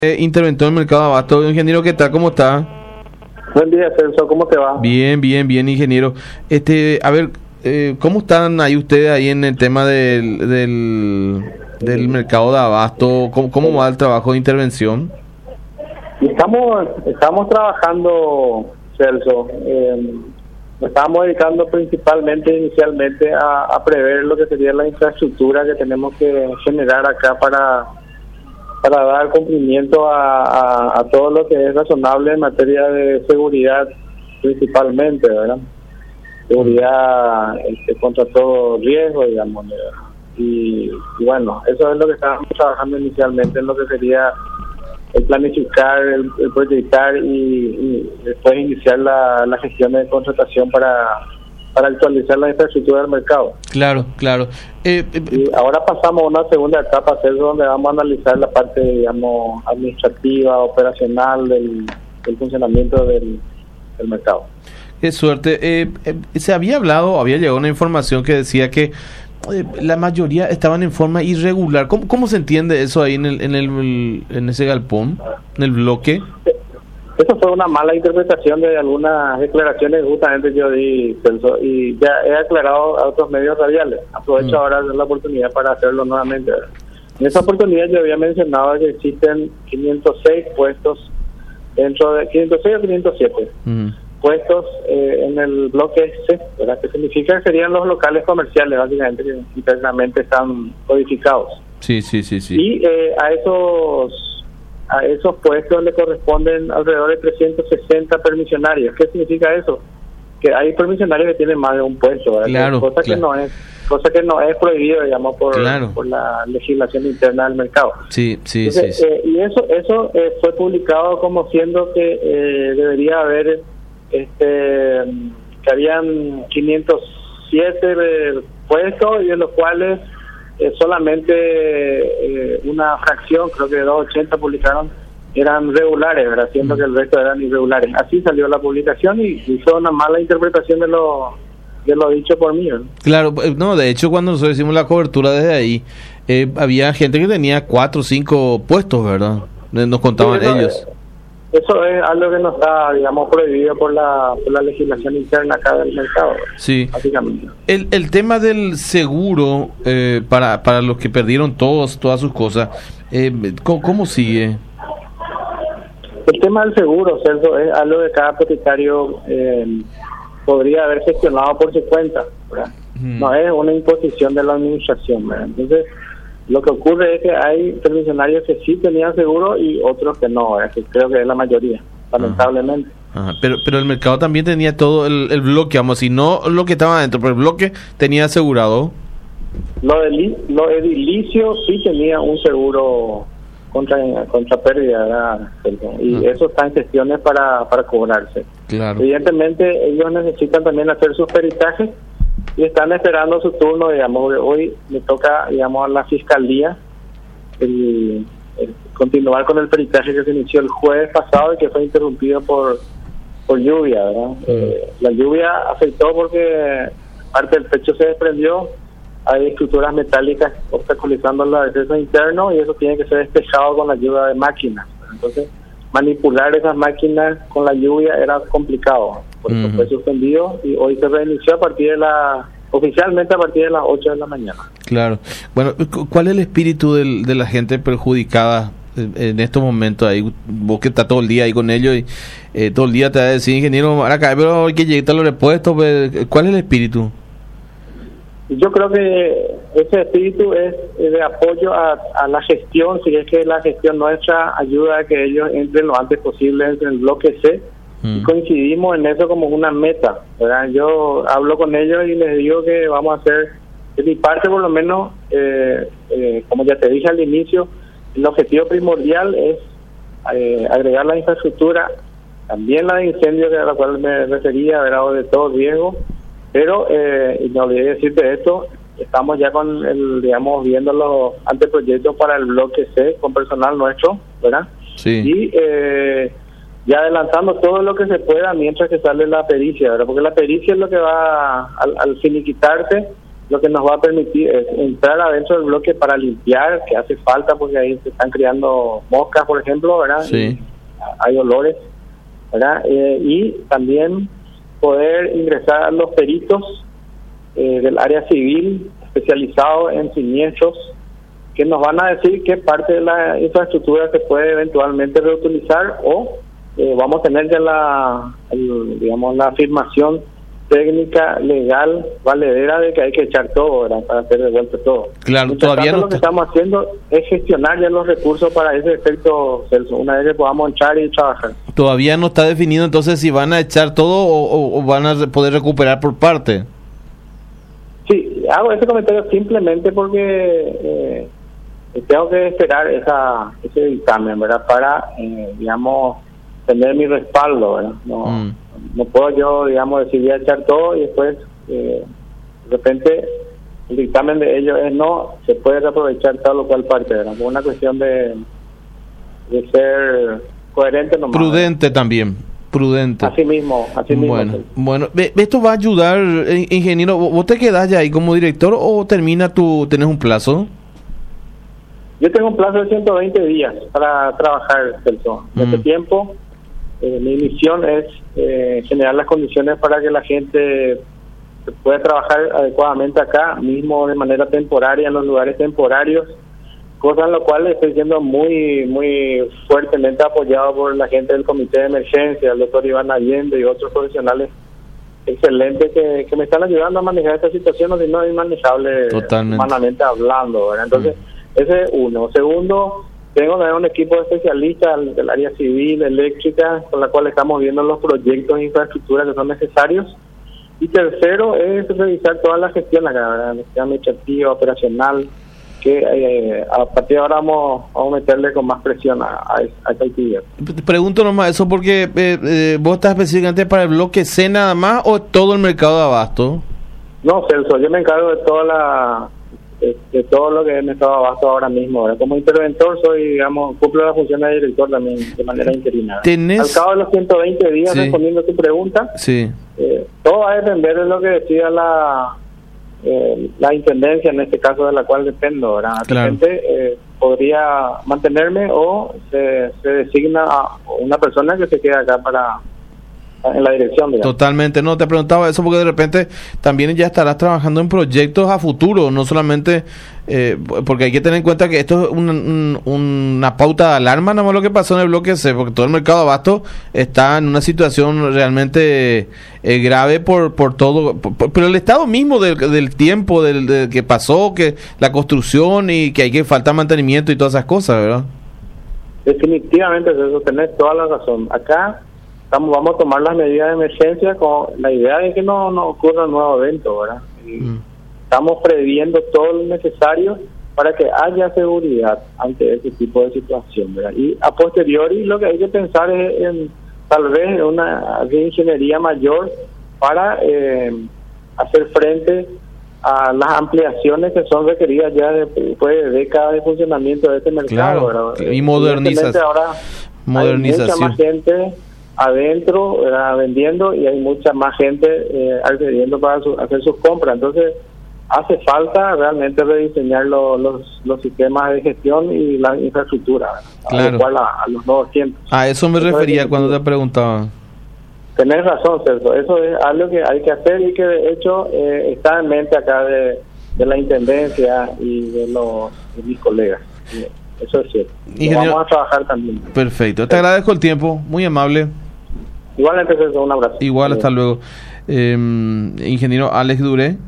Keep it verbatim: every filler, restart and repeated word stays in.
Eh, interventor en el mercado de abasto. Ingeniero, ¿qué tal? ¿Cómo está? Buen día, Celso, ¿cómo te va? Bien, bien, bien, ingeniero. Este, a ver, eh, ¿cómo están ahí ustedes ahí en el tema del del, del mercado de abasto? ¿Cómo, cómo va el trabajo de intervención? Estamos, estamos trabajando, Celso. Eh, nos estamos dedicando principalmente, inicialmente, a, a prever lo que sería la infraestructura que tenemos que generar acá para para dar cumplimiento a, a, a todo lo que es razonable en materia de seguridad, principalmente, ¿verdad? Seguridad este, contra todo riesgo, digamos. Y, y bueno, eso es lo que estábamos trabajando inicialmente en lo que sería el planificar, el, el proyectar y, y después iniciar la, la gestión de contratación para, para actualizar la infraestructura del mercado. Claro, claro. Eh, eh, Y ahora pasamos a una segunda etapa, es donde vamos a analizar la parte, digamos, administrativa, operacional del, del funcionamiento del, del mercado. Qué suerte. Eh, eh, se había hablado, había llegado una información que decía que eh, la mayoría estaban en forma irregular. ¿Cómo, cómo se entiende eso ahí en el, en el, en ese galpón, en el bloque? Eso fue una mala interpretación de algunas declaraciones justamente yo di, Celso, y ya he aclarado a otros medios radiales. Aprovecho mm. ahora la oportunidad para hacerlo nuevamente. En esa oportunidad yo había mencionado que existen quinientos seis puestos dentro de quinientos seis o quinientos siete mm. puestos eh, en el bloque C, ¿verdad? Que significa que serían los locales comerciales, básicamente, que internamente están codificados. Sí, sí, sí, sí. Y eh, a esos a esos puestos le corresponden alrededor de trescientos sesenta permisionarios. ¿Qué significa eso? Que hay permisionarios que tienen más de un puesto, ¿verdad? Claro, cosa claro. que no es cosa que no es prohibido, digamos, por, claro. por la legislación interna del mercado. Sí, sí, Entonces, sí. sí. Eh, y eso eso eh, fue publicado como siendo que eh, debería haber este que habían quinientos siete puestos y de los cuales Eh, solamente eh, una fracción, creo que doscientos ochenta publicaron, eran regulares, ¿verdad? Siendo mm. que el resto eran irregulares. Así salió la publicación y hizo una mala interpretación de lo de lo dicho por mí, ¿no? Claro, no, de hecho cuando nosotros hicimos la cobertura desde ahí, eh, había gente que tenía cuatro o cinco puestos, ¿verdad? Nos contaban sí, eso, ellos. Eso es algo que no está, digamos, prohibido por la, por la legislación interna acá del mercado. Sí. Básicamente. El, el tema del seguro eh, para para los que perdieron todos todas sus cosas, eh, ¿cómo, ¿cómo sigue? El tema del seguro, Celso, es algo que cada propietario eh, podría haber gestionado por su cuenta, ¿verdad? Hmm. No es una imposición de la administración, ¿verdad? Entonces, lo que ocurre es que hay permisionarios que sí tenían seguro y otros que no, ¿verdad? Que creo que es la mayoría, lamentablemente. Ajá. Ajá. Pero pero el mercado también tenía todo el, el bloque, vamos, si no lo que estaba adentro, pero el bloque tenía asegurado. Lo, de, lo edilicio sí tenía un seguro contra contra pérdida, ¿verdad? Y uh-huh. eso está en gestiones para, para cobrarse. Claro. Evidentemente ellos necesitan también hacer sus peritajes y están esperando su turno, digamos. Hoy le toca, digamos, a la fiscalía el, el continuar con el peritaje que se inició el jueves pasado y que fue interrumpido por por lluvia, ¿verdad? Uh-huh. Eh, la lluvia afectó porque parte del techo se desprendió, hay estructuras metálicas obstaculizando el acceso interno y eso tiene que ser despejado con la ayuda de máquinas. Entonces, manipular esas máquinas con la lluvia era complicado, por eso uh-huh. fue suspendido y hoy se reinició a partir de la, oficialmente a partir de las ocho de la mañana. Claro. Bueno, ¿cuál es el espíritu del, de la gente perjudicada en estos momentos? Ahí vos que estás todo el día ahí con ellos y eh, todo el día te va a decir, ingeniero, acá, pero hay que llegar a los repuestos, ¿cuál es el espíritu? Yo creo que ese espíritu es de apoyo a, a la gestión, si es que la gestión nuestra ayuda a que ellos entren lo antes posible en el bloque C, mm. y coincidimos en eso como una meta, ¿verdad? Yo hablo con ellos y les digo que vamos a hacer, de mi parte por lo menos, eh, eh, como ya te dije al inicio, el objetivo primordial es eh, agregar la infraestructura, también la de incendios a la cual me refería, ¿verdad? O de todo riesgo. Pero, eh, y me olvidé decirte esto, estamos ya con el, digamos, viendo los anteproyectos para el bloque C con personal nuestro, ¿verdad? Sí. Y eh, ya adelantando todo lo que se pueda mientras que sale la pericia, ¿verdad? Porque la pericia es lo que va al, al finiquitarse, lo que nos va a permitir es entrar adentro del bloque para limpiar, que hace falta porque ahí se están creando moscas, por ejemplo, ¿verdad? Sí. Y hay olores, ¿verdad? Eh, y también poder ingresar a los peritos eh, del área civil especializados en siniestros, que nos van a decir qué parte de la infraestructura se puede eventualmente reutilizar o eh, vamos a tener ya la, el, digamos, la afirmación técnica, legal, valedera de que hay que echar todo, ¿verdad? Para hacer de vuelta todo. Claro, Mientras todavía tanto, no lo que está- estamos haciendo es gestionar ya los recursos para ese efecto, Celso, una vez que podamos entrar y trabajar. Todavía no está definido entonces si van a echar todo o, o- o van a re- poder recuperar por parte. Sí, hago ese comentario simplemente porque eh, tengo que esperar esa ese dictamen, ¿verdad? Para, eh, digamos, tener mi respaldo, ¿verdad? No, Mm. no puedo yo, digamos, decir voy a echar todo y después, eh, de repente, el dictamen de ellos es no, se puede aprovechar tal o cual parte, ¿verdad? Es una cuestión de, de ser coherente nomás. Prudente también, prudente. Así mismo, así mismo. Bueno, Sí. bueno, ve- esto va a ayudar, eh, ingeniero. ¿Vos vos te quedás ya ahí como director o termina tu, tenés un plazo? Yo tengo un plazo de ciento veinte días para trabajar, Celso. En Mm. este tiempo, eh, mi misión es eh, generar las condiciones para que la gente pueda trabajar adecuadamente acá, mismo de manera temporaria, en los lugares temporarios, cosa en lo cual estoy siendo muy muy fuertemente apoyado por la gente del Comité de Emergencia, el doctor Iván Allende y otros profesionales excelentes que, que me están ayudando a manejar esta situación, si no es inmanejable Totalmente. humanamente hablando, ¿verdad? Entonces, ese es uno. Segundo, tengo también un equipo de especialistas del, del área civil, eléctrica, con la cual estamos viendo los proyectos de infraestructura que son necesarios. Y tercero es revisar toda la gestión acá, ¿verdad? La gestión administrativa, operacional, que eh, a partir de ahora vamos, vamos a meterle con más presión a, a, a esta actividad. Te pregunto nomás eso porque eh, eh, vos estás específicamente para el bloque C nada más o todo el mercado de abasto. No, Celso, yo me encargo de toda la de, de todo lo que es el mercado de abasto ahora mismo, ¿verdad? Como interventor soy, digamos, cumplo la función de director también de manera interina, ¿verdad? Tenés- Al cabo de los ciento veinte días, Sí. respondiendo a tu pregunta, Sí. eh, todo va a depender de lo que decida la eh, la intendencia, en este caso de la cual dependo, ¿verdad? De Claro. repente eh, podría mantenerme o se, se designa a una persona que se quede acá para en la dirección, digamos. Totalmente, no, te preguntaba eso porque de repente también ya estarás trabajando en proyectos a futuro, no solamente, eh, porque hay que tener en cuenta que esto es un- un- una pauta de alarma, nada más lo que pasó en el bloque C, porque todo el mercado de abasto está en una situación realmente eh, grave por por todo, por- por- pero el estado mismo del, del tiempo del, del que pasó, que la construcción y que hay que falta mantenimiento y todas esas cosas, ¿verdad? Definitivamente, eso tenés toda la razón. Acá estamos, vamos a tomar las medidas de emergencia con la idea de que no, no ocurra un nuevo evento, ¿verdad? Y Mm. estamos previendo todo lo necesario para que haya seguridad ante este tipo de situación, ¿verdad? Y a posteriori lo que hay que pensar es en tal vez en una ingeniería mayor para eh, hacer frente a las ampliaciones que son requeridas ya después de décadas de funcionamiento de este mercado, Claro, ¿verdad? y modernización. Evidentemente ahora Modernización. hay mucha más gente adentro, ¿verdad? Vendiendo, y hay mucha más gente eh, accediendo para su- hacer sus compras. Entonces hace falta realmente rediseñar lo- los, los sistemas de gestión y la infraestructura, ¿verdad? Claro. Adecuar a, a los nuevos tiempos. A eso me Eso es refería definitivo. cuando te preguntaba. Tenés razón, Celso. Eso es algo que hay que hacer y que de hecho eh, está en mente acá de, de la intendencia y de, los, de mis colegas. Eh, Eso es cierto. Lo Ingeniero- vamos a trabajar también. Perfecto, te agradezco el tiempo, muy amable. Igualmente, Celso, un abrazo. Igual, Eh, hasta luego. Eh, ingeniero Alex Duré,